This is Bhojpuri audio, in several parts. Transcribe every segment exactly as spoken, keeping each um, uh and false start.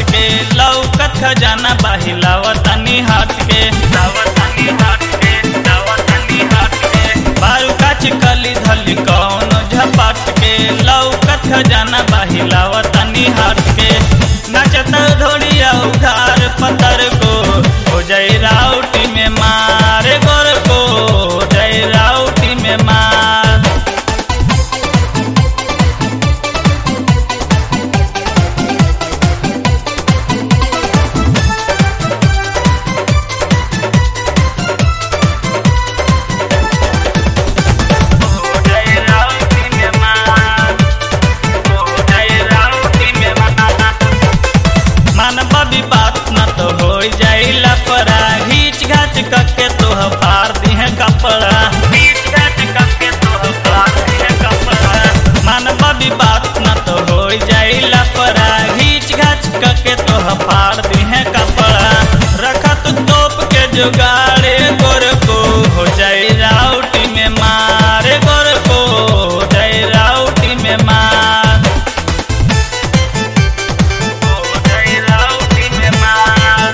के लौकत खजाना बाहिलावतानी हट के लावतानी हट के लावतानी हट के बारू काच कली धली कौन झपट के लौकत खजाना बाहिलावतानी हट के नचत धोड़िया उधार पतर को हो जाई राउटी में मारे गोर को हो जाई राउटी में मार कके तो फाड़ दी है कपड़ा कके तो फाड़ दी है कपड़ा मानवा भी बात न तो हो जाई लफड़ा घीच घाच कके तो फाड़ दी है कपड़ा रखा तो तोप के जुगाड़े गोर को हो जाई राउटी में मारे गोर को हो जाई राउटी में मार हो जाई राउटी में मार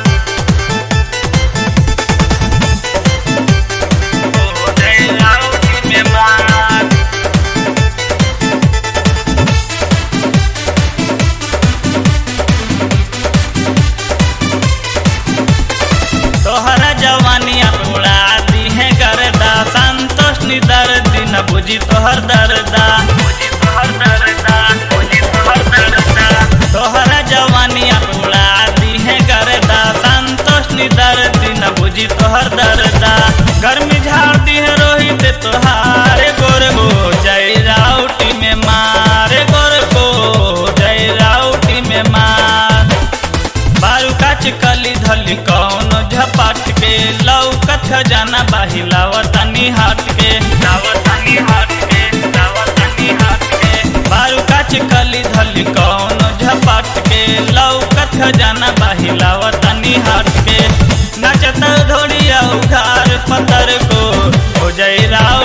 तोहरा जवानिया उड़ा दी है गर्दा संतोष नि दर्दी न बुझी तोहर दर्दा बुझी तोहर दर्दा बुझी तोहर दर्दा तोहरा जवानिया उड़ा दी है गर्दा संतोष नि दर्दी न बुझी तोहर दर्दा गर्मी झाड़ दी है रोहित तोहारे गोर हो जाई राउटी में मारे गोर को जाई राउटी में मार बारू काच कली धली कौन झपट के लौकत खजाना बाहिलावतानी हट के लावतानी हट के लावतानी हट के बारू काच कली धली कौन झपट के लौकत खजाना बाहिलावतानी हट के नचत धोड़िया उधार पतर को हो जाई राव